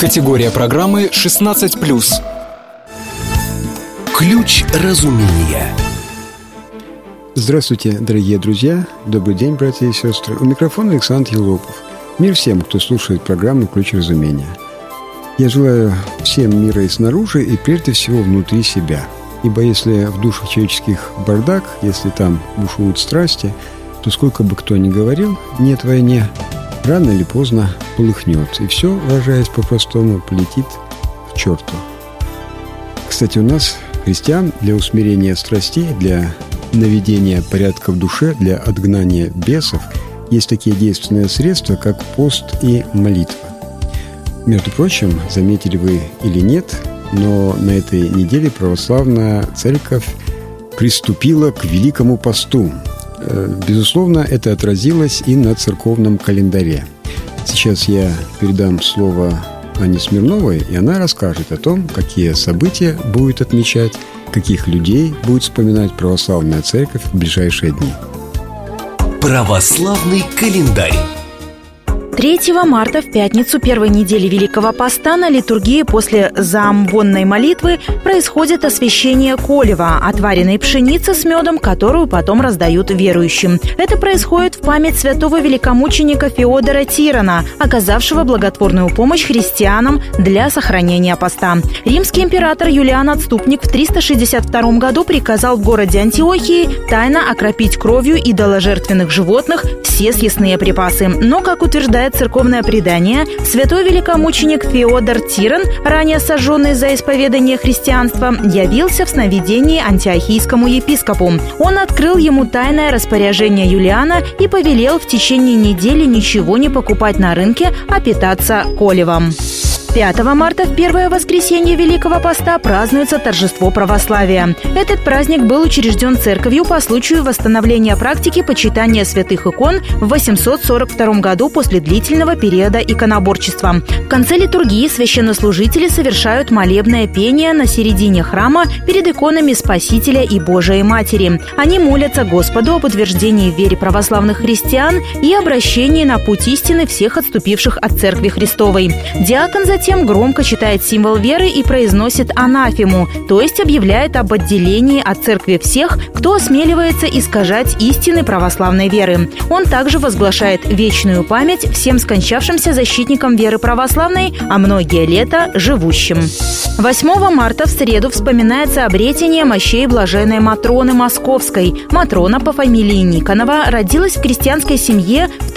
Категория программы 16+. Ключ разумения. Здравствуйте, дорогие друзья. Добрый день, братья и сестры. У микрофона Александр Елопов. Мир всем, кто слушает программу «Ключ разумения». Я желаю всем мира и снаружи, и прежде всего внутри себя. Ибо если в душах человеческих бардак, если там бушуют страсти, то сколько бы кто ни говорил «нет войне», рано или поздно полыхнет. И все, выражаясь по-простому, полетит к черту. Кстати, у нас, христиан, для усмирения страстей, для наведения порядка в душе, для отгнания бесов, есть такие действенные средства, как пост и молитва. Между прочим, заметили вы или нет, но на этой неделе православная церковь приступила к Великому посту. Безусловно, это отразилось и на церковном календаре. Сейчас я передам слово Анне Смирновой, и она расскажет о том, какие события будет отмечать, каких людей будет вспоминать православная церковь в ближайшие дни. Православный календарь. 3 марта, в пятницу первой недели Великого Поста, на литургии после заамвонной молитвы происходит освящение колева, отваренной пшеницы с медом, которую потом раздают верующим. Это происходит в память святого великомученика Феодора Тирона, оказавшего благотворную помощь христианам для сохранения поста. Римский император Юлиан Отступник в 362 году приказал в городе Антиохии тайно окропить кровью идоложертвенных животных все съестные припасы. Но, как утверждает церковное предание, святой великомученик Феодор Тирон, ранее сожженный за исповедание христианства, явился в сновидении антиохийскому епископу. Он открыл ему тайное распоряжение Юлиана и повелел в течение недели ничего не покупать на рынке, а питаться колевом. 5 марта, в первое воскресенье Великого Поста, празднуется торжество православия. Этот праздник был учрежден церковью по случаю восстановления практики почитания святых икон в 842 году после длительного периода иконоборчества. В конце литургии священнослужители совершают молебное пение на середине храма перед иконами Спасителя и Божией Матери. Они молятся Господу об утверждении в вере православных христиан и обращении на путь истины всех отступивших от Церкви Христовой. Диакон затем громко читает символ веры и произносит анафему, то есть объявляет об отделении от церкви всех, кто осмеливается искажать истины православной веры. Он также возглашает вечную память всем скончавшимся защитникам веры православной, а многие лета живущим. 8 марта, в среду, вспоминается обретение мощей блаженной Матроны Московской. Матрона по фамилии Никонова родилась в крестьянской семье в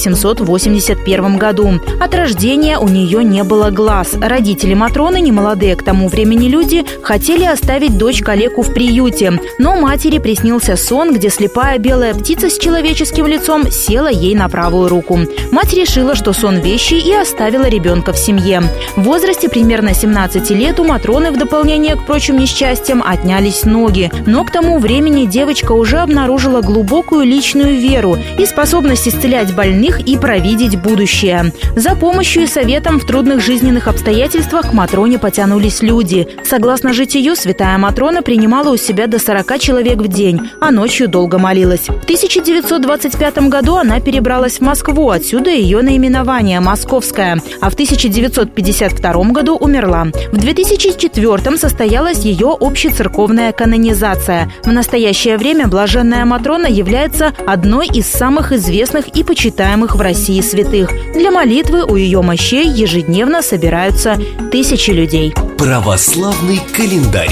1881 году. От рождения у нее не было глаз. Родители Матроны, немолодые к тому времени люди, хотели оставить дочь-калеку в приюте. Но матери приснился сон, где слепая белая птица с человеческим лицом села ей на правую руку. Мать решила, что сон вещий, и оставила ребенка в семье. В возрасте примерно 17 лет у Матроны, в дополнение к прочим несчастьям, отнялись ноги. Но к тому времени девочка уже обнаружила глубокую личную веру и способность исцелять больных и провидеть будущее. За помощью и советом в трудных жизненных обстоятельствах к Матроне потянулись люди. Согласно житию, святая Матрона принимала у себя до 40 человек в день, а ночью долго молилась. В 1925 году она перебралась в Москву, отсюда ее наименование «Московская», а в 1952 году умерла. В 2004 состоялась ее общецерковная канонизация. В настоящее время блаженная Матрона является одной из самых известных и почитаемых в России святых. Для молитвы у ее мощей ежедневно собираются тысячи людей. Православный календарь.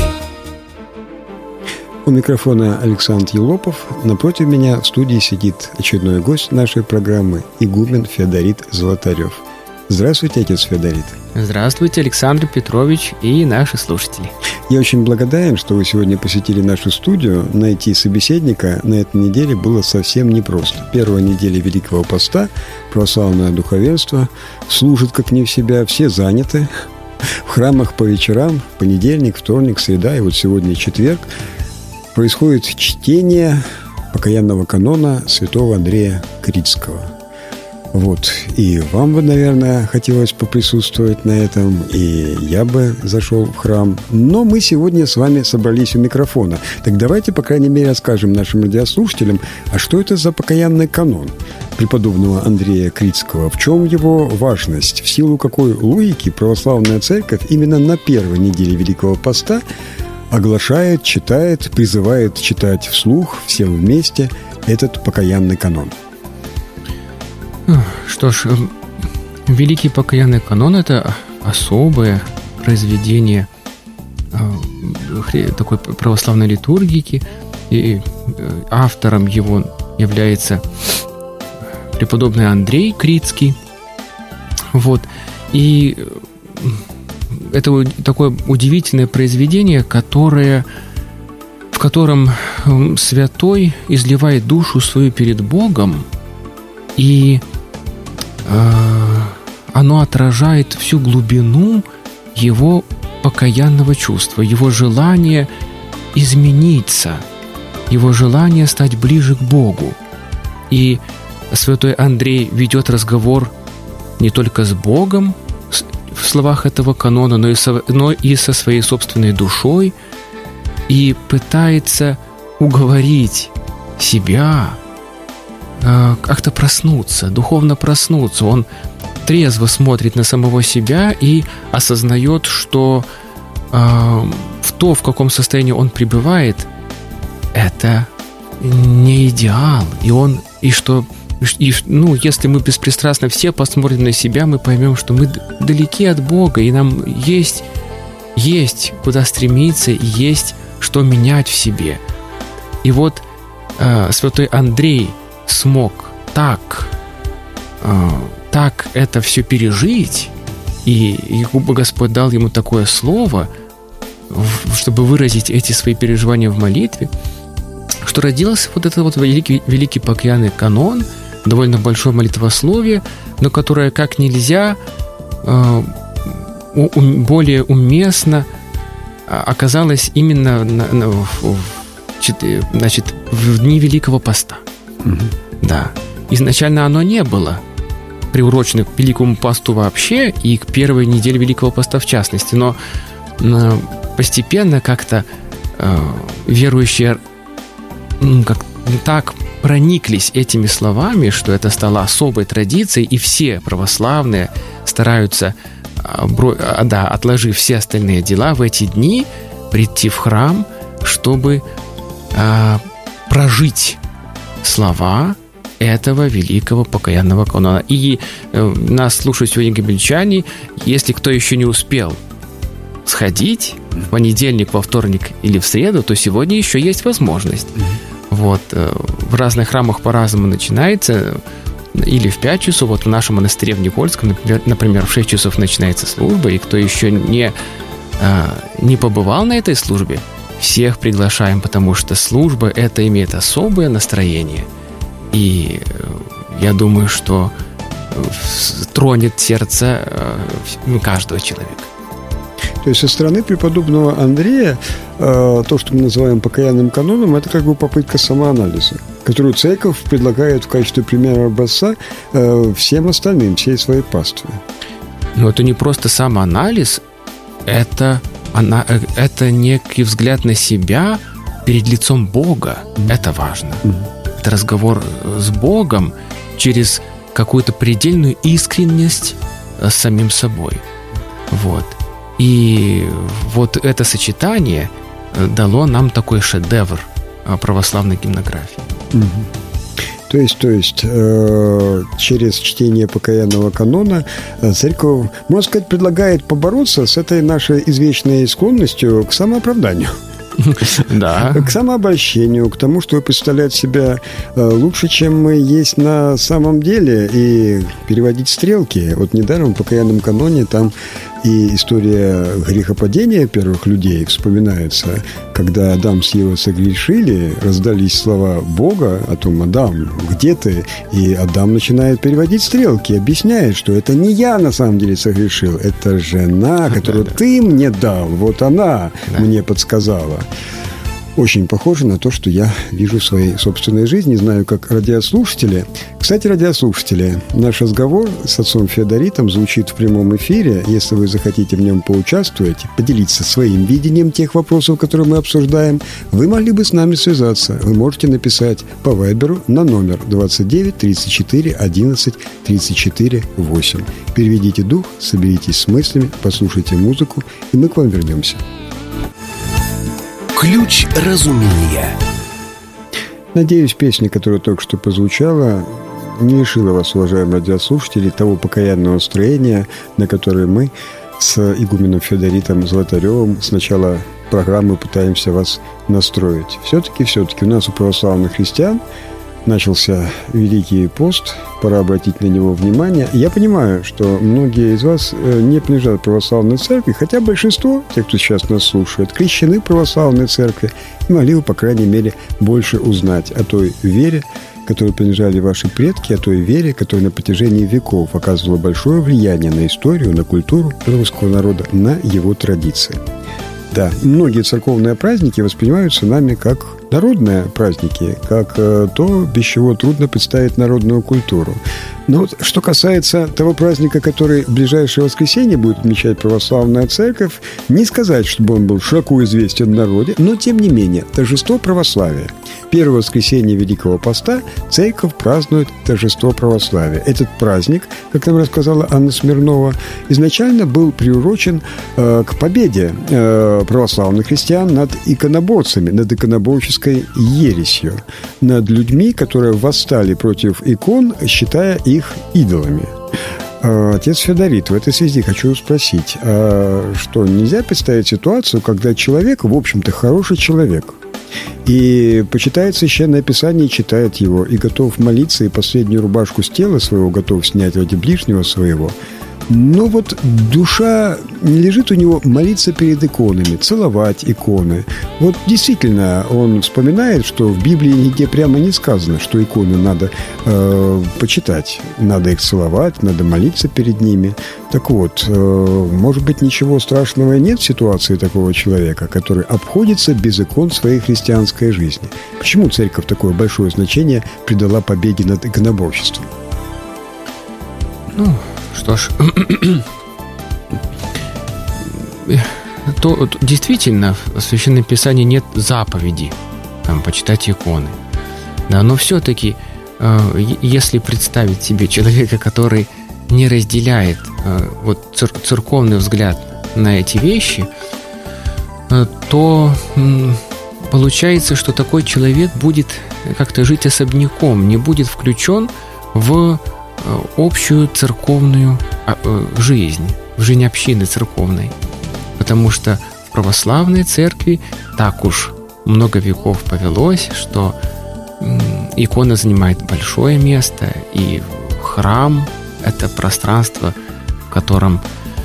У микрофона Александр Елопов. Напротив меня в студии сидит очередной гость нашей программы, игумен Феодорит Золотарев. Здравствуйте, отец Феодорит. Здравствуйте, Александр Петрович и наши слушатели. Я очень благодарен, что вы сегодня посетили нашу студию. Найти собеседника на этой неделе было совсем непросто. Первая неделя Великого Поста, православное духовенство служит как не в себя, все заняты. В храмах по вечерам, понедельник, вторник, среда и вот сегодня четверг происходит чтение покаянного канона святого Андрея Критского. Вот. И вам бы, наверное, хотелось поприсутствовать на этом, и я бы зашел в храм. Но мы сегодня с вами собрались у микрофона. Так давайте, по крайней мере, расскажем нашим радиослушателям, а что это за покаянный канон? преподобного Андрея Критского. В чем его важность? В силу какой логики православная церковь именно на первой неделе Великого Поста оглашает, читает, призывает читать вслух всем вместе этот покаянный канон? Что ж, Великий покаянный канон – это особое произведение такой православной литургики, и автором его является преподобный Андрей Критский. Вот. И это такое удивительное произведение, в котором святой изливает душу свою перед Богом, и оно отражает всю глубину его покаянного чувства, его желание измениться, его желание стать ближе к Богу. И святой Андрей ведет разговор не только с Богом в словах этого канона, но и со своей собственной душой, и пытается уговорить себя как-то проснуться, духовно проснуться. Он трезво смотрит на самого себя и осознает, что в каком состоянии он пребывает, это не идеал. Если мы беспристрастно все посмотрим на себя, мы поймем, что мы далеки от Бога, и нам есть куда стремиться, и есть что менять в себе. И вот святой Андрей смог так это все пережить, и Господь дал ему такое слово, чтобы выразить эти свои переживания в молитве, что родился вот этот вот великий покаянный канон, довольно большое молитвословие, но которое как нельзя более уместно оказалось именно в дни Великого Поста. Угу. Да. Изначально оно не было приурочено к Великому Посту вообще и к первой неделе Великого Поста в частности, но постепенно как-то верующие так прониклись этими словами, что это стало особой традицией, и все православные стараются, отложив все остальные дела, в эти дни прийти в храм, чтобы прожить слова этого великого покаянного канона. И нас слушают сегодня гомельчане. Если кто еще не успел сходить в понедельник, во вторник или в среду, то сегодня еще есть возможность. Вот. В разных храмах по-разному начинается. Или в 5 часов. Вот в нашем монастыре в Никольском, например, в 6 часов начинается служба. И кто еще не побывал на этой службе, всех приглашаем, потому что служба это имеет особое настроение. И я думаю, что тронет сердце каждого человека. То есть со стороны преподобного Андрея то, что мы называем покаянным каноном, это как бы попытка самоанализа, которую церковь предлагает в качестве примера образца всем остальным, всей своей пастве. Но это не просто самоанализ, это некий взгляд на себя перед лицом Бога. Это важно. Это разговор с Богом через какую-то предельную искренность с самим собой. Вот. И вот это сочетание дало нам такой шедевр православной гимнографии. То есть через чтение покаянного канона церковь, можно сказать, предлагает побороться с этой нашей извечной склонностью к самооправданию. Да. К самообольщению, к тому, чтобы представлять себя лучше, чем мы есть на самом деле, и переводить стрелки. Вот недаром в покаянном каноне там и история грехопадения первых людей вспоминается, когда Адам с Евой согрешили, раздались слова Бога о том: «Адам, где ты?» И Адам начинает переводить стрелки, объясняет, что это не я на самом деле согрешил, это жена, которую ты мне дал, вот она мне подсказала. очень похоже на то, что я вижу в своей собственной жизни, знаю, как радиослушатели. Кстати, радиослушатели, наш разговор с отцом Феодоритом звучит в прямом эфире. Если вы захотите в нем поучаствовать, поделиться своим видением тех вопросов, которые мы обсуждаем, вы могли бы с нами связаться. Вы можете написать по Вайберу на номер 29 34 11 34 8. Переведите дух, соберитесь с мыслями, послушайте музыку, и мы к вам вернемся. Ключ разумения. Надеюсь, песня, которая только что прозвучала, не лишила вас, уважаемые радиослушатели, того покаянного настроения, на которое мы с игуменом Феодоритом Золотаревым с начала программы пытаемся вас настроить. Все-таки у нас у православных христиан начался Великий пост, пора обратить на него внимание. Я понимаю, что многие из вас не принадлежат православной церкви, хотя большинство, тех, кто сейчас нас слушает, крещены в православной церкви и могли бы, по крайней мере, больше узнать о той вере, которой принадлежали ваши предки, о той вере, которая на протяжении веков оказывала большое влияние на историю, на культуру русского народа, на его традиции. Да, многие церковные праздники воспринимаются нами как народные праздники, как то, без чего трудно представить народную культуру. Но вот что касается того праздника, который в ближайшее воскресенье будет отмечать православная церковь, не сказать, чтобы он был широко известен в народе, но, тем не менее, торжество православия. Первое воскресенье Великого Поста церковь празднует торжество православия. Этот праздник, как нам рассказала Анна Смирнова, изначально был приурочен к победе православных христиан над иконоборцами, над иконоборческой ересью, над людьми, которые восстали против икон, считая их идолами. Отец Феодорит, в этой связи хочу спросить, что нельзя представить ситуацию, когда человек, в общем-то, хороший человек, и почитает Священное Писание, читает его, и готов молиться, и последнюю рубашку с тела своего готов снять ради ближнего своего. Но вот душа не лежит у него молиться перед иконами, целовать иконы. Вот действительно, он вспоминает, что в Библии нигде прямо не сказано, что иконы надо почитать. Надо их целовать, надо молиться перед ними. Так вот, может быть, ничего страшного нет в ситуации такого человека, который обходится без икон в своей христианской жизни. Почему церковь такое большое значение придала победе над иконоборчеством? Что ж, то действительно в Священном Писании нет заповеди там, почитать иконы. Да, но все-таки, если представить себе человека, который не разделяет вот церковный взгляд на эти вещи, то получается, что такой человек будет как-то жить особняком, не будет включен в общую церковную жизнь, в жизнь общины церковной. Потому что в православной церкви так уж много веков повелось, что икона занимает большое место, и храм – это пространство, в котором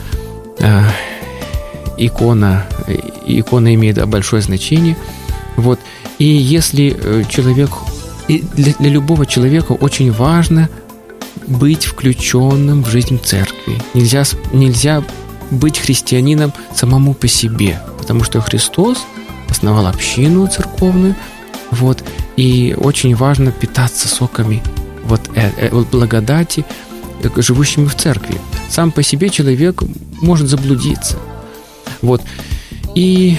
икона имеет большое значение. Вот. И если человек, и для любого человека очень важно быть включенным в жизнь церкви. Нельзя быть христианином самому по себе, потому что Христос основал общину церковную, вот, и очень важно питаться соками вот благодати, живущими в церкви. Сам по себе человек может заблудиться. Вот. И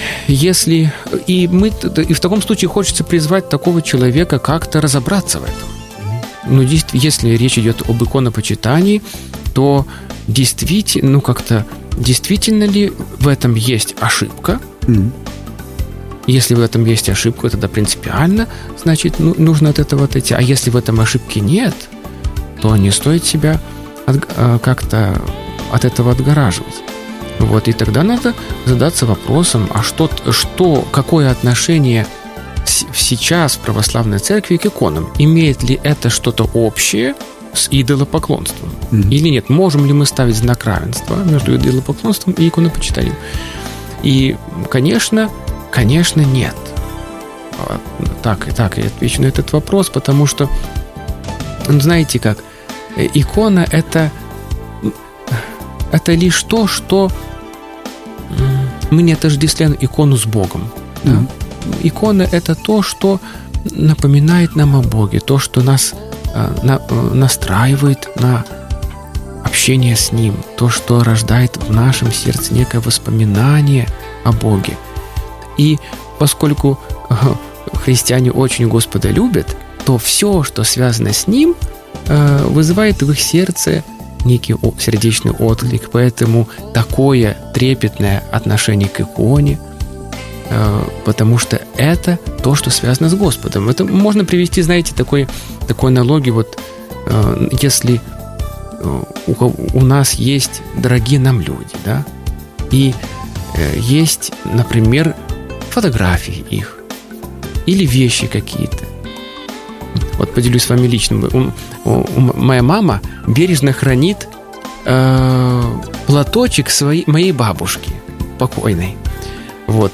в таком случае хочется призвать такого человека как-то разобраться в этом. Но если речь идет об иконопочитании, то действительно ли в этом есть ошибка? Если в этом есть ошибка, тогда принципиально, значит, нужно от этого отойти. А если в этом ошибки нет, то не стоит себя как-то от этого отгораживать. Вот, и тогда надо задаться вопросом, какое отношение сейчас в православной церкви к иконам? Имеет ли это что-то общее с идолопоклонством? Или нет? Можем ли мы ставить знак равенства между идолопоклонством и иконопочитанием? И, конечно, нет. Так, я отвечу на этот вопрос, потому что, знаете как, икона – это лишь то, что мы не отождествляем икону с Богом. Да? икона – это то, что напоминает нам о Боге, то, что нас настраивает на общение с Ним, то, что рождает в нашем сердце некое воспоминание о Боге. И поскольку христиане очень Господа любят, то все, что связано с Ним, вызывает в их сердце некий сердечный отклик. Поэтому такое трепетное отношение к иконе, потому что это то, что связано с Господом. Это можно привести, знаете, такой аналогию. Вот если у нас есть дорогие нам люди, да, и есть, например, фотографии их или вещи какие-то. Вот поделюсь с вами личным. Моя мама бережно хранит платочек моей бабушки покойной. Вот.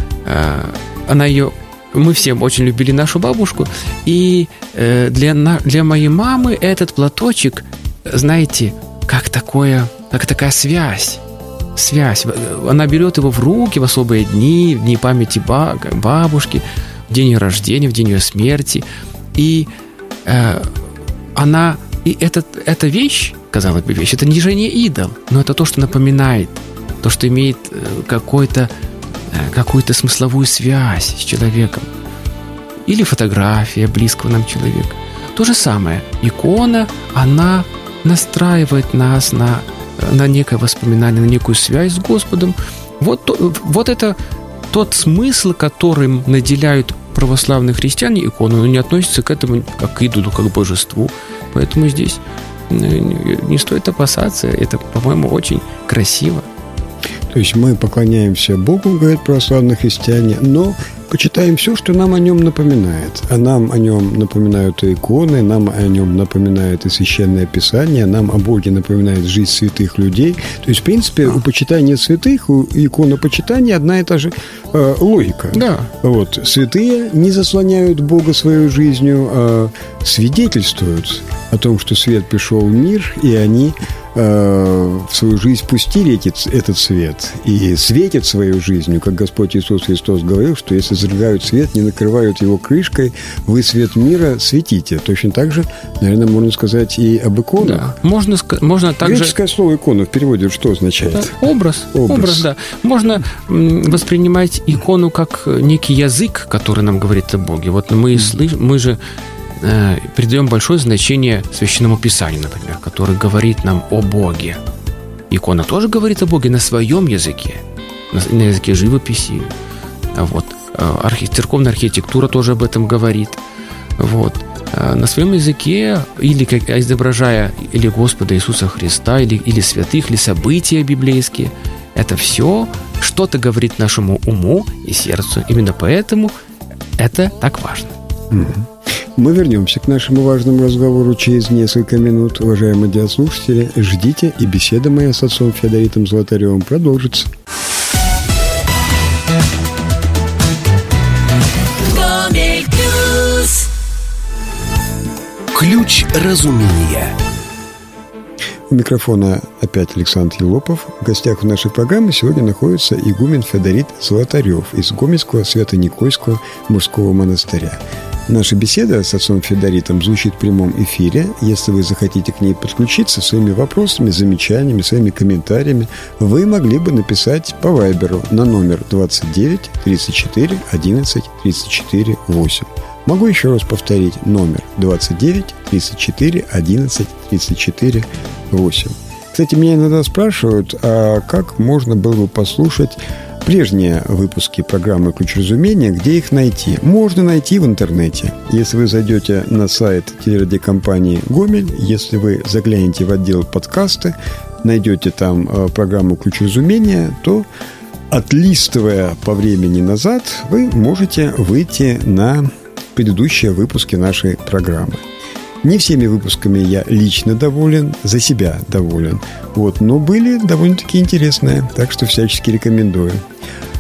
Мы все очень любили нашу бабушку, и для моей мамы этот платочек, знаете, как такая связь. Она берет его в руки в особые дни, в дни памяти бабушки, в день ее рождения, в день ее смерти. И эта вещь, казалось бы, это не идол, но это то, что напоминает, то, что имеет какую-то смысловую связь с человеком. Или фотография близкого нам человека. То же самое. Икона, она настраивает нас на некое воспоминание, на некую связь с Господом. Вот это тот смысл, которым наделяют православные христиане икону, не относится к этому как к идолу, как к божеству. Поэтому здесь не стоит опасаться. Это, по-моему, очень красиво. То есть мы поклоняемся Богу, говорят православные христиане, но почитаем все, что нам о нем напоминает. А нам о нем напоминают и иконы, нам о нем напоминает и Священное Писание, нам о Боге напоминает жизнь святых людей. То есть, в принципе, у почитания святых, у иконопочитания одна и та же логика. Да. Вот. Святые не заслоняют Бога своей жизнью, а свидетельствуют о том, что свет пришел в мир, и они в свою жизнь пустили этот свет и светят свою жизнью, как Господь Иисус Христос говорил, что если зажигают свет, не накрывают его крышкой, вы свет мира светите. Точно так же, наверное, можно сказать и об иконах. Да. Можно также... Греческое слово «икона» в переводе что означает? Это образ, да. Можно воспринимать икону как некий язык, который нам говорит о Боге. Вот мы же придаем большое значение Священному Писанию, например, который говорит нам о Боге. Икона тоже говорит о Боге на своем языке, на языке живописи. Вот. Церковная архитектура тоже об этом говорит. Вот. На своем языке, или изображая или Господа Иисуса Христа, или святых, или события библейские. Это все что-то говорит нашему уму и сердцу. Именно поэтому это так важно. Мы вернемся к нашему важному разговору через несколько минут. Уважаемые радиослушатели, ждите, и беседа моя с отцом Феодоритом Золотаревым продолжится. Ключ разумения. У микрофона опять Александр Елопов. В гостях в нашей программе сегодня находится игумен Феодорит Золотарев из Гомельского Свято-Никольского мужского монастыря. Наша беседа с отцом Феодоритом звучит в прямом эфире. Если вы захотите к ней подключиться своими вопросами, замечаниями, своими комментариями, вы могли бы написать по Вайберу на номер 29 34 11 34 8. Могу еще раз повторить номер 29 34 11 34 8. Кстати, меня иногда спрашивают, а как можно было бы послушать прежние выпуски программы «Ключ разумения», где их найти? Можно найти в интернете. Если вы зайдете на сайт телерадиокомпании «Гомель», если вы заглянете в отдел «Подкасты», найдете там программу «Ключ разумения», то, отлистывая по времени назад, вы можете выйти на предыдущие выпуски нашей программы. Не всеми выпусками я лично доволен, за себя доволен. Вот, но были довольно-таки интересные, так что всячески рекомендую.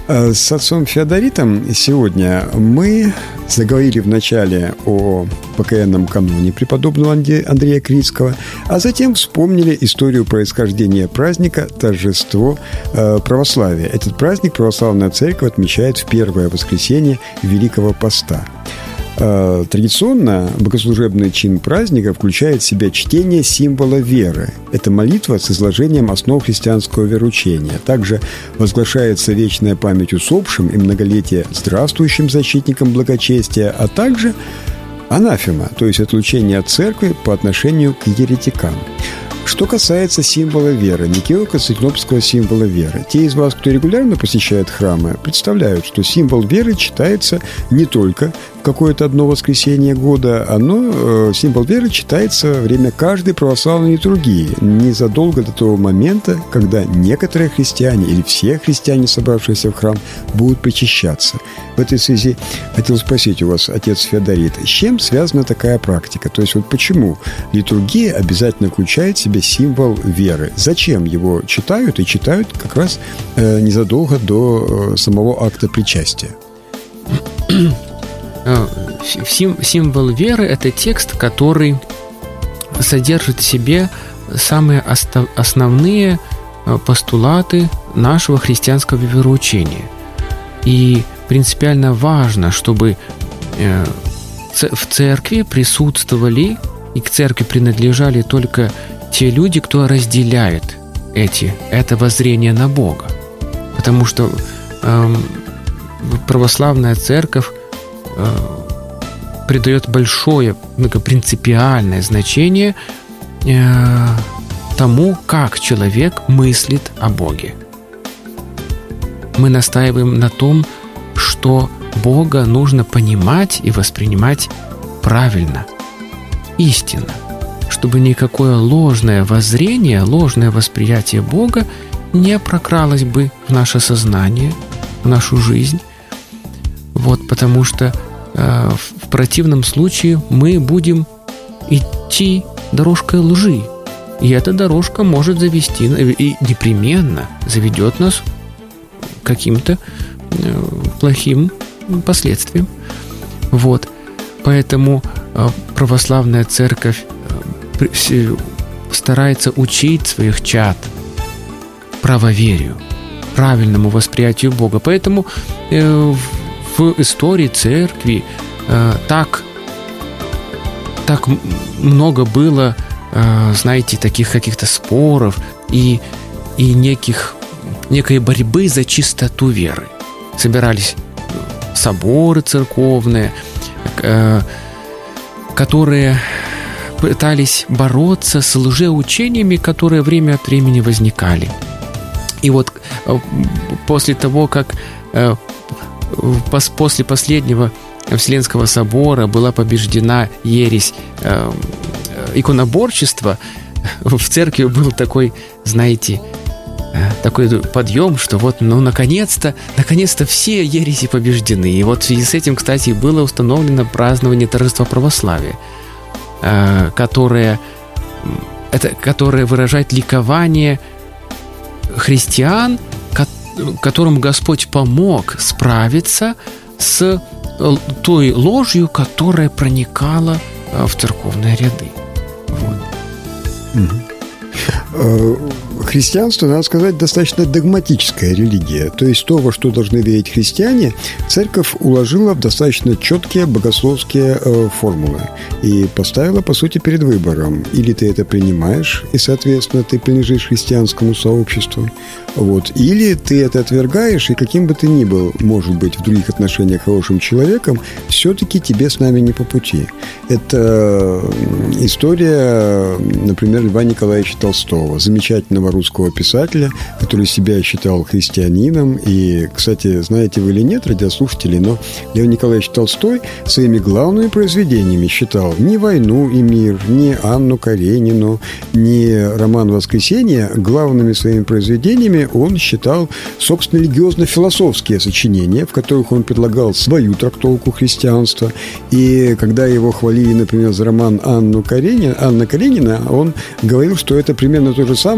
С отцом Феодоритом сегодня мы заговорили вначале о покаянном каноне преподобного Андрея Критского, а затем вспомнили историю происхождения праздника торжество православия. Этот праздник православная церковь отмечает в первое воскресенье Великого Поста. Традиционно богослужебный чин праздника включает в себя чтение символа веры. Это молитва с изложением основ христианского вероучения. Также возглашается вечная память усопшим и многолетие здравствующим защитникам благочестия, а также анафема, то есть отлучение от церкви по отношению к еретикам. Что касается символа веры, Никео-Константинопольского символа веры, те из вас, кто регулярно посещает храмы, представляют, что символ веры читается не только в какое-то одно воскресенье года, символ веры читается во время каждой православной литургии, незадолго до того момента, когда некоторые христиане или все христиане, собравшиеся в храм, будут причащаться. В этой связи хотел спросить у вас, отец Феодорит, с чем связана такая практика? То есть вот почему литургия обязательно включает в себя символ веры? Зачем его читают? И читают как раз незадолго до самого акта причастия. Символ веры – это текст, который содержит в себе самые основные постулаты нашего христианского вероучения. И принципиально важно, чтобы в церкви присутствовали и к церкви принадлежали только те люди, кто разделяет это воззрение на Бога. Потому что православная церковь придает большое, принципиальное значение тому, как человек мыслит о Боге. Мы настаиваем на том, что Бога нужно понимать и воспринимать правильно, истинно, чтобы никакое ложное воззрение, ложное восприятие Бога не прокралось бы в наше сознание, в нашу жизнь. Потому что в противном случае мы будем идти дорожкой лжи. И эта дорожка может завести, и непременно заведет нас к каким-то плохим последствиям. Поэтому православная церковь старается учить своих чад правоверию, правильному восприятию Бога. Поэтому в истории церкви так много было, таких каких-то споров и некой борьбы за чистоту веры. Собирались соборы церковные, которые пытались бороться с лжеучениями, которые время от времени возникали. И после того, как после последнего Вселенского собора была побеждена ересь иконоборчества, в церкви был такой подъем, что наконец-то все ереси побеждены. И в связи с этим, кстати, было установлено празднование торжества православия, которое выражает ликование христиан, которым Господь помог справиться с той ложью, которая проникала в церковные ряды. Христианство, надо сказать, достаточно догматическая религия. То есть то, во что должны верить христиане, церковь уложила в достаточно четкие богословские формулы и поставила, по сути, перед выбором. Или ты это принимаешь, и, соответственно, ты принадлежишь христианскому сообществу, или ты это отвергаешь, и каким бы ты ни был, может быть, в других отношениях хорошим человеком, все-таки тебе с нами не по пути. Это история, например, Льва Николаевича Толстого, замечательного русского писателя, который себя считал христианином. И, кстати, знаете вы или нет, радиослушатели, но Лев Николаевич Толстой своими главными произведениями считал ни «Войну и мир», ни Анну Каренину, ни роман «Воскресенье». Главными своими произведениями он считал, собственно, религиозно-философские сочинения, в которых он предлагал свою трактовку христианства. И когда его хвалили, например, за роман Анна Каренина, он говорил, что это примерно то же самое, что хвалили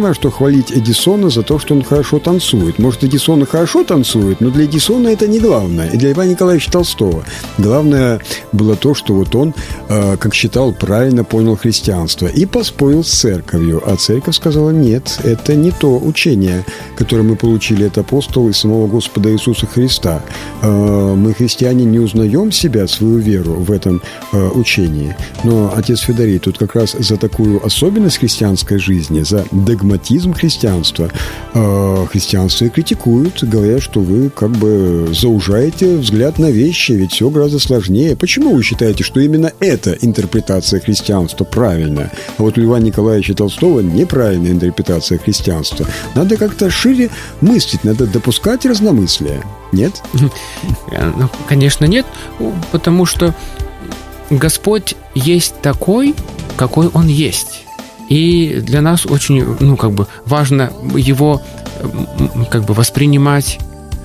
похвалить Эдисона за то, что он хорошо танцует. Может, Эдисон и хорошо танцует, но для Эдисона это не главное. И для Льва Николаевича Толстого. Главное было то, что вот он, как считал, правильно понял христианство и поспорил с церковью. А церковь сказала: нет, это не то учение, которое мы получили от апостола и самого Господа Иисуса Христа. Мы, христиане, не узнаем себя, свою веру в этом учении. Но отец Федорей тут как раз за такую особенность христианской жизни, за догматизм христианства. Христианство и критикуют, говорят, что вы как бы заужаете взгляд на вещи, ведь все гораздо сложнее. Почему вы считаете, что именно эта интерпретация христианства правильная, а вот у Льва Николаевича Толстого неправильная интерпретация христианства? Надо как-то шире мыслить, надо допускать разномыслие. Нет? Ну, конечно, нет, потому что Господь есть такой, какой Он есть. И для нас очень, важно Его воспринимать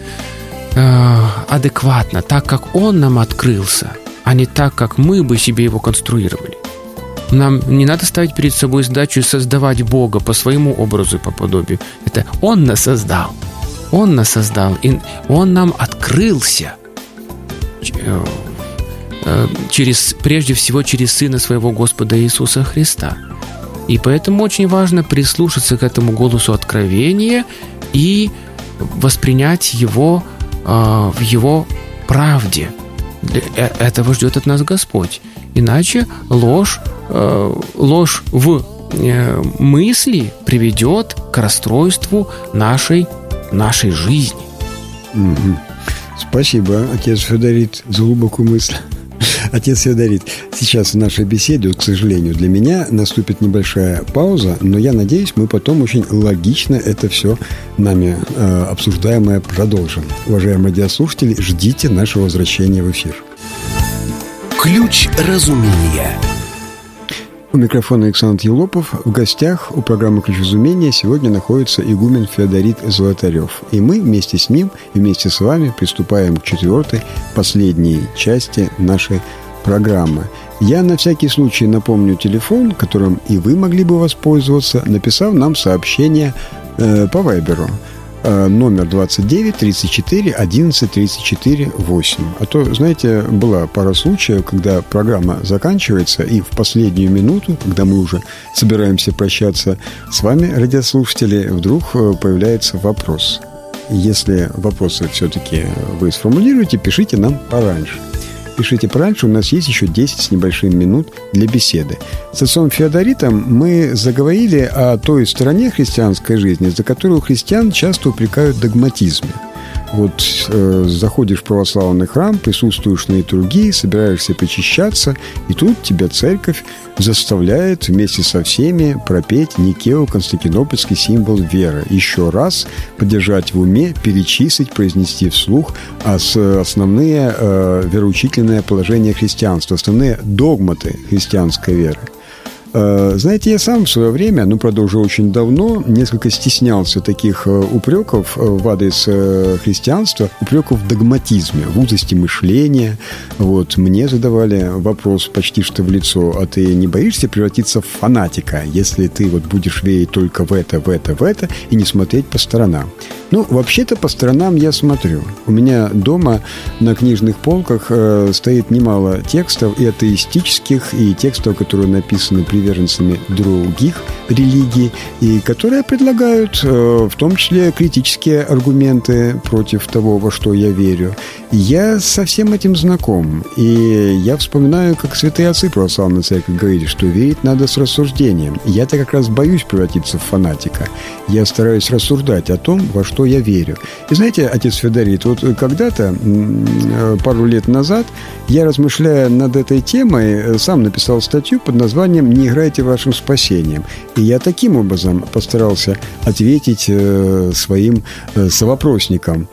адекватно, так, как Он нам открылся, а не так, как мы бы себе Его конструировали. Нам не надо ставить перед собой задачу создавать Бога по своему образу и по подобию. Это Он нас создал. Он нас создал, и Он нам открылся прежде всего через Сына Своего Господа Иисуса Христа. И поэтому очень важно прислушаться к этому голосу откровения и воспринять его в Его правде. Этого ждет от нас Господь. Иначе ложь в мысли приведет к расстройству нашей жизни. Спасибо, отец Федорит, за глубокую мысль. Отец Федорит, сейчас в нашей беседе, к сожалению, для меня наступит небольшая пауза, но я надеюсь, мы потом очень логично это все нами обсуждаемое продолжим. Уважаемые радиослушатели, ждите нашего возвращения в эфир. Ключ разумения. У микрофона Александр Елопов. В гостях у программы «Ключ разумения» сегодня находится игумен Феодорит Золотарев. И мы вместе с ним, вместе с вами приступаем к 4-й, последней части нашей программы. Я на всякий случай напомню телефон, которым и вы могли бы воспользоваться, написав нам сообщение по Вайберу. Номер 29 34 11 34 8. А то, знаете, была пара случаев, когда программа заканчивается, и в последнюю минуту, когда мы уже собираемся прощаться с вами, радиослушатели, вдруг появляется вопрос. Если вопросы все-таки вы сформулируете, пишите нам пораньше. Пишите пораньше, у нас есть еще 10 с небольшим минут для беседы. С отцом Феодоритом мы заговорили о той стороне христианской жизни, за которую христиан часто упрекают в догматизме. Вот заходишь в православный храм, присутствуешь на литургии, собираешься причащаться, и тут тебя церковь заставляет вместе со всеми пропеть Никео-Константинопольский символ веры. Еще раз подержать в уме, перечислить, произнести вслух основные вероучительные положения христианства, основные догматы христианской веры. Знаете, я сам в свое время, правда, уже очень давно, несколько стеснялся таких упреков в адрес христианства, упреков в догматизме, в узости мышления. Вот, мне задавали вопрос почти что в лицо: а ты не боишься превратиться в фанатика, если ты вот будешь верить только в это и не смотреть по сторонам? Вообще-то по сторонам я смотрю. У меня дома на книжных полках стоит немало текстов и атеистических, и текстов, которые написаны приверженцами других религий, и которые предлагают в том числе критические аргументы против того, во что я верю. Я со всем этим знаком. И я вспоминаю, как святые отцы православной церкви говорили, что верить надо с рассуждением. Я-то как раз боюсь превратиться в фанатика. Я стараюсь рассуждать о том, во что я верю. И знаете, отец Феодорит, вот когда-то, пару лет назад, я, размышляя над этой темой, сам написал статью под названием «Не играйте вашим спасением». И я таким образом постарался ответить своим совопросникам.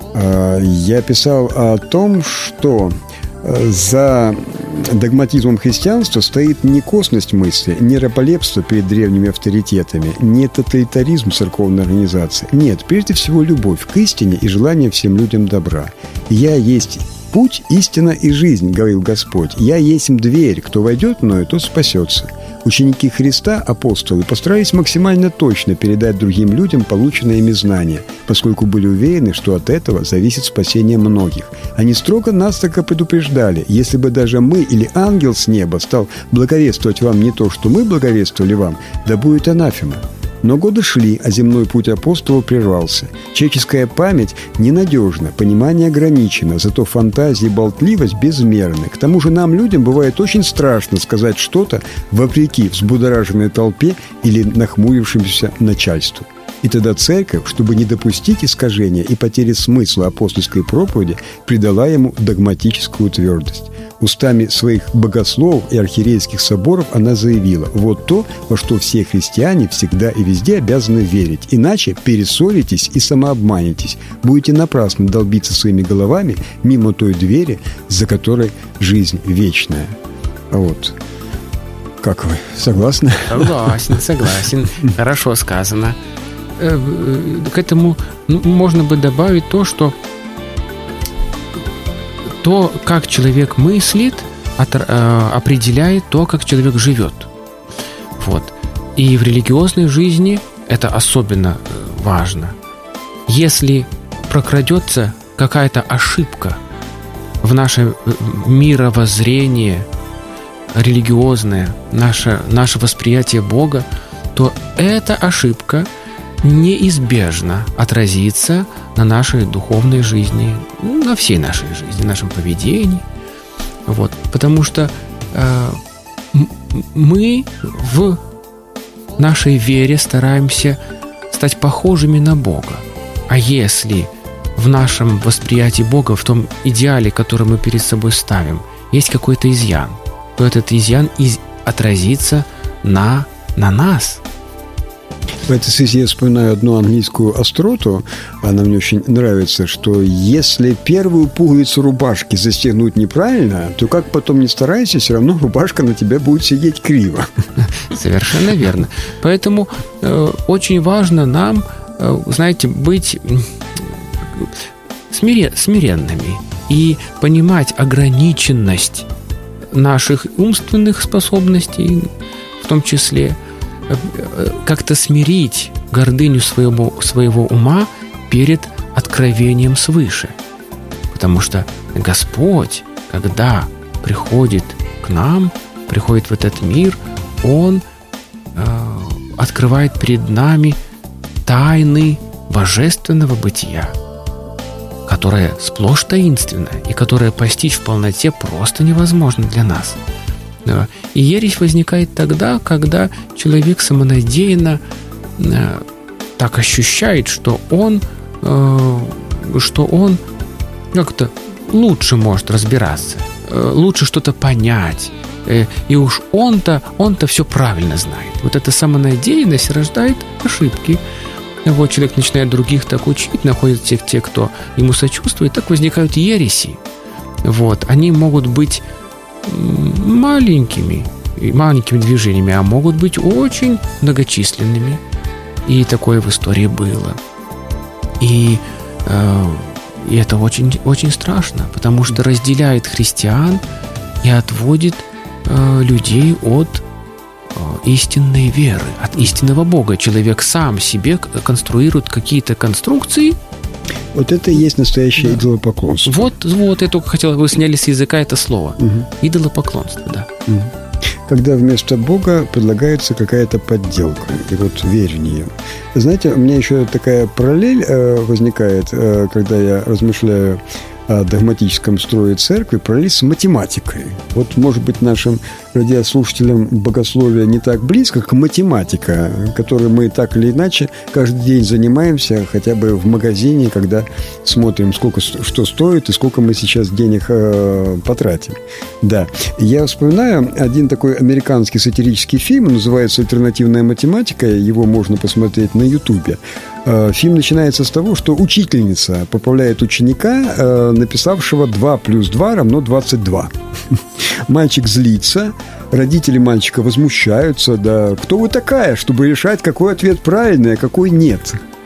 Я писал о том, что за догматизмом христианства стоит не косность мысли, не раболепство перед древними авторитетами, не тоталитаризм церковной организации. Нет, прежде всего любовь к истине и желание всем людям добра. Я есть «Путь, истина и жизнь, — говорил Господь, — я есмь дверь, кто войдет мною, тот спасется». Ученики Христа, апостолы, постарались максимально точно передать другим людям полученные ими знания, поскольку были уверены, что от этого зависит спасение многих. Они строго-настрого предупреждали: если бы даже мы или ангел с неба стал благовествовать вам не то, что мы благовествовали вам, да будет анафема. Но годы шли, а земной путь апостолов прервался. Человеческая память ненадежна, понимание ограничено, зато фантазия и болтливость безмерны. К тому же нам, людям, бывает очень страшно сказать что-то вопреки взбудораженной толпе или нахмурившемуся начальству. И тогда церковь, чтобы не допустить искажения и потери смысла апостольской проповеди, придала ему догматическую твердость. Устами своих богословов и архиерейских соборов она заявила: вот то, во что все христиане всегда и везде обязаны верить. Иначе перессоритесь и самообманетесь. Будете напрасно долбиться своими головами мимо той двери, за которой жизнь вечная. Вот. Как вы? Согласны? Согласен. Хорошо сказано. К этому можно бы добавить то, что то, как человек мыслит, определяет то, как человек живет. Вот. И в религиозной жизни это особенно важно. Если прокрадется какая-то ошибка в наше мировоззрение религиозное, наше восприятие Бога, то эта ошибка неизбежно отразится на нашей духовной жизни, на всей нашей жизни, нашем поведении. Вот. Потому что мы в нашей вере стараемся стать похожими на Бога. А если в нашем восприятии Бога, в том идеале, который мы перед собой ставим, есть какой-то изъян, то этот изъян отразится на нас. В этой связи я вспоминаю одну английскую остроту, она мне очень нравится, что если первую пуговицу рубашки застегнуть неправильно, то как потом не старайся, все равно рубашка на тебя будет сидеть криво. Совершенно верно. Поэтому очень важно нам, знаете, быть смиренными и понимать ограниченность наших умственных способностей, в том числе, как-то смирить гордыню своего ума перед откровением свыше. Потому что Господь, когда приходит к нам, приходит в этот мир, Он открывает перед нами тайны божественного бытия, которое сплошь таинственно и которое постичь в полноте просто невозможно для нас. И ересь возникает тогда, когда человек самонадеянно так ощущает, что он как-то лучше может разбираться, лучше что-то понять, и уж он-то все правильно знает. Вот эта самонадеянность рождает ошибки. Вот человек начинает других так учить, находятся те, кто ему сочувствует, так возникают ереси. Вот. Они могут быть маленькими движениями, а могут быть очень многочисленными. И такое в истории было. И это очень, очень страшно, потому что разделяет христиан и отводит людей от истинной веры, от истинного Бога. Человек сам себе конструирует какие-то конструкции. Вот это и есть настоящее идолопоклонство. Вот, я только хотел, вы сняли с языка это слово. Идолопоклонство, да. Когда вместо Бога предлагается какая-то подделка, и вот верь в нее. Знаете, у меня еще такая параллель возникает, когда я размышляю о догматическом строе церкви, параллель с математикой. Вот, может быть, нашим радиослушателям богословие не так близко, как математика, которой мы так или иначе каждый день занимаемся, хотя бы в магазине, когда смотрим, сколько что стоит и сколько мы сейчас денег потратим. Да. Я вспоминаю один такой американский сатирический фильм, называется «Альтернативная математика», его можно посмотреть на Ютубе. Фильм начинается с того, что учительница поправляет ученика, написавшего 2 + 2 = 22. Мальчик злится, родители мальчика возмущаются. Да кто вы такая, чтобы решать, какой ответ правильный, а какой нет?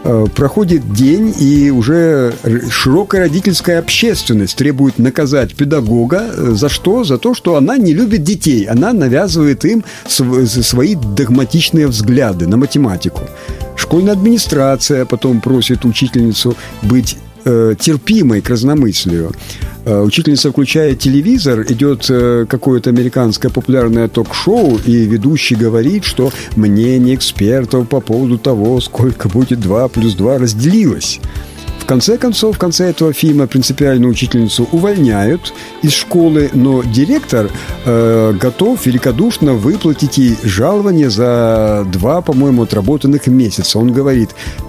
Проходит день, и уже широкая родительская общественность требует наказать педагога. За что? За то, что она не любит детей. Она навязывает им свои догматичные взгляды на математику. Школьная администрация потом просит учительницу быть терпимой к разномыслию. Учительница включает телевизор, идет какое-то американское популярное ток-шоу, и ведущий говорит, что мнение экспертов по поводу того, сколько будет 2 плюс 2, разделилось. В конце концов, в конце этого фильма принципиальную учительницу увольняют из школы, но директор готов великодушно выплатить ей жалование за 2, по-моему, отработанных месяца. Он говорит,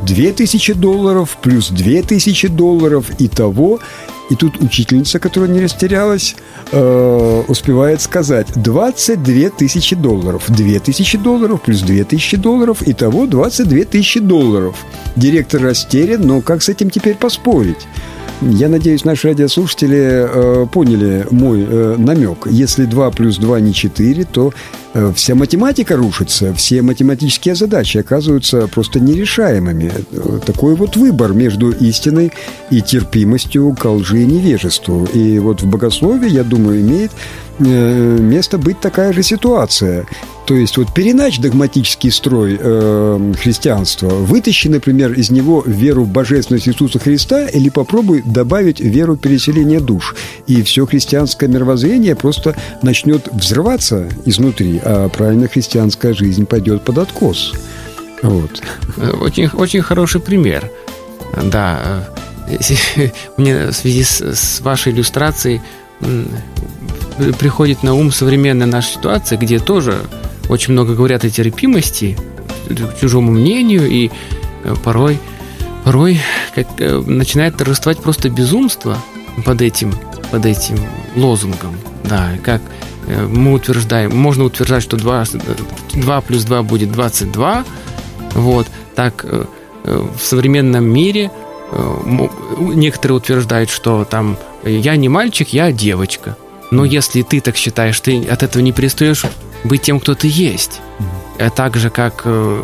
$2000 плюс $2000, итого. И тут учительница, которая не растерялась, успевает сказать $22 000. $2000 плюс $2000, итого $22 000. Директор растерян, но как с этим теперь поспорить? Я надеюсь, наши радиослушатели поняли мой намек. Если 2 плюс 2 не 4, то вся математика рушится, все математические задачи оказываются просто нерешаемыми. Такой вот выбор между истиной и терпимостью ко лжи и невежеству. И вот в богословии, я думаю, имеет место быть такая же ситуация. То есть вот переначь догматический строй христианства, вытащи, например, из него веру в божественность Иисуса Христа или попробуй добавить веру в переселение душ. И все христианское мировоззрение просто начнет взрываться изнутри, а правильная христианская жизнь пойдет под откос. Вот. Очень, очень хороший пример. Да. Мне в связи с вашей иллюстрацией приходит на ум современная наша ситуация, где тоже очень много говорят о терпимости к чужому мнению, и порой начинает торжествовать просто безумство под этим лозунгом. Да, как мы утверждаем, можно утверждать, что 2 плюс 2 будет 22. Вот, так в современном мире некоторые утверждают, что там я не мальчик, я девочка. Но если ты так считаешь, ты от этого не перестаешь быть тем, кто ты есть. Так же, как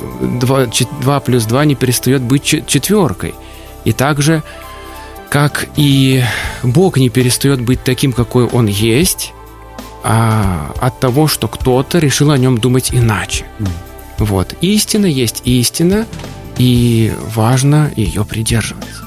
2 плюс 2 не перестает быть 4. И так же, как и Бог не перестает быть таким, какой Он есть, от того, что кто-то решил о Нем думать иначе. Вот. Истина есть истина, и важно ее придерживаться.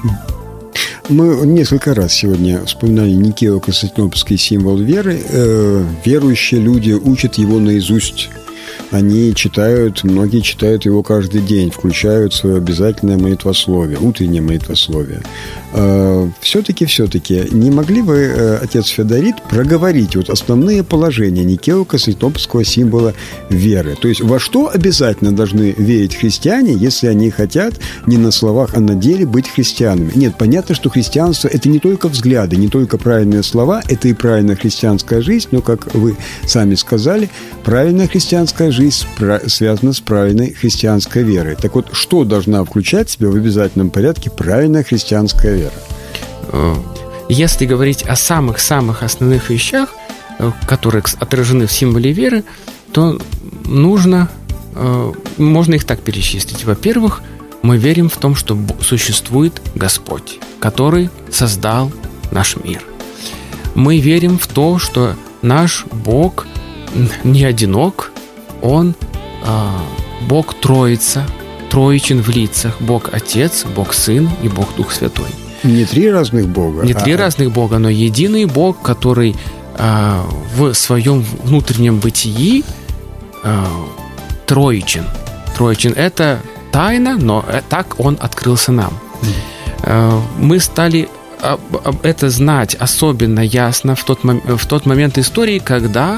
Мы несколько раз сегодня вспоминали Никео-Константинопольский символ веры. Верующие люди учат его наизусть. Они читают, многие читают его каждый день, включают свое обязательное молитвословие, утреннее молитвословие. Все-таки, не могли бы, отец Феодорит, проговорить вот основные положения Никео-Константинопольского символа веры? То есть, во что обязательно должны верить христиане, если они хотят не на словах, а на деле быть христианами? Нет, понятно, что христианство – это не только взгляды, не только правильные слова, это и правильная христианская жизнь, но, как вы сами сказали, правильная христианская жизнь связана с правильной христианской верой. Так вот, что должна включать в себя в обязательном порядке правильная христианская вера? Если говорить о самых-самых основных вещах, которые отражены в символе веры, то можно их так перечислить. Во-первых, мы верим в том, что существует Господь, который создал наш мир. Мы верим в то, что наш Бог не одинок, Он Бог Троица, троичен в лицах. Бог Отец, Бог Сын и Бог Дух Святой. Не 3 разных Бога. Не 3 разных Бога, но единый Бог, который в своем внутреннем бытии троичен. Троичен – это тайна, но так Он открылся нам. Мы стали это знать особенно ясно в тот момент истории, когда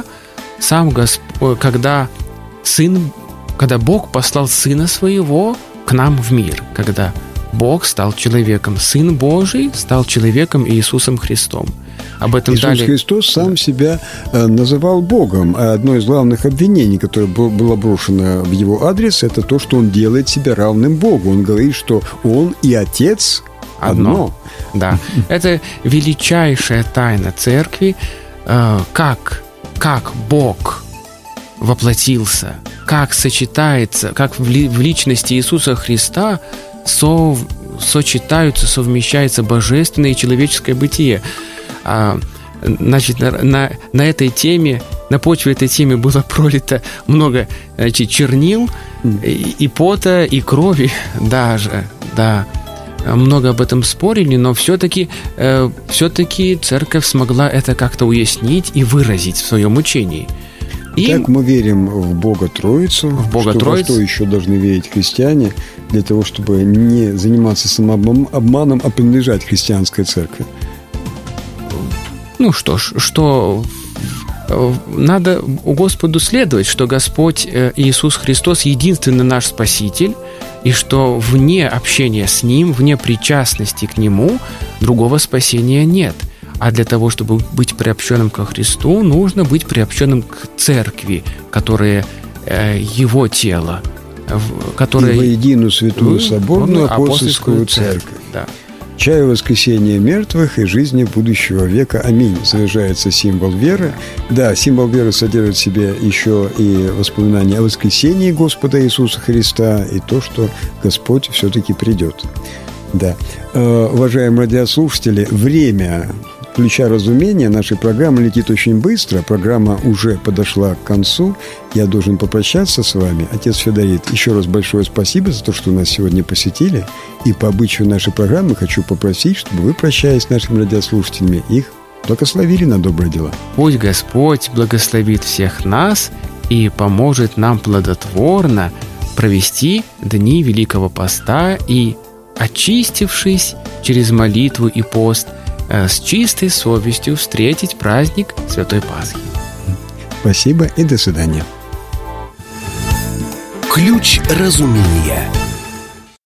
когда Бог послал Сына Своего к нам в мир, когда Бог стал человеком, Сын Божий стал человеком Иисусом Христом. Об этом Иисус Христос сам себя называл Богом. А одно из главных обвинений, которое было брошено в его адрес, это то, что он делает себя равным Богу. Он говорит, что он и Отец одно. Да, это величайшая тайна Церкви, как Бог воплотился, как сочетается, как в личности Иисуса Христа сочетаются, совмещается божественное и человеческое бытие. Значит, на этой теме, на почве этой темы было пролито много, значит, чернил, и пота, и крови даже, да. Много об этом спорили, но все-таки церковь смогла это как-то уяснить и выразить в своем учении. Так мы верим в Бога Троицу. В Бога Троицу. Во что еще должны верить христиане для того, чтобы не заниматься самообманом, а принадлежать христианской церкви? Ну что ж, что надо Господу следовать, что Господь Иисус Христос единственный наш Спаситель, и что вне общения с Ним, вне причастности к Нему другого спасения нет. А для того, чтобы быть приобщенным ко Христу, нужно быть приобщенным к Церкви, которая Его тело, которая... И воединую святую соборную апостольскую церковь. Да. Чаю воскресения мертвых и жизни будущего века. Аминь. Завершается символ веры. Да, символ веры содержит в себе еще и воспоминания о воскресении Господа Иисуса Христа и то, что Господь все-таки придет. Да. Уважаемые радиослушатели, время ключа разумения нашей программы летит очень быстро. Программа уже подошла к концу. Я должен попрощаться с вами. Отец Федорит, еще раз большое спасибо за то, что нас сегодня посетили. И по обычаю нашей программы хочу попросить, чтобы вы, прощаясь с нашими радиослушателями, их благословили на добрые дела. Пусть Господь благословит всех нас и поможет нам плодотворно провести дни Великого Поста и, очистившись через молитву и пост, с чистой совестью встретить праздник Святой Пасхи. Спасибо и до свидания. Ключ разумения.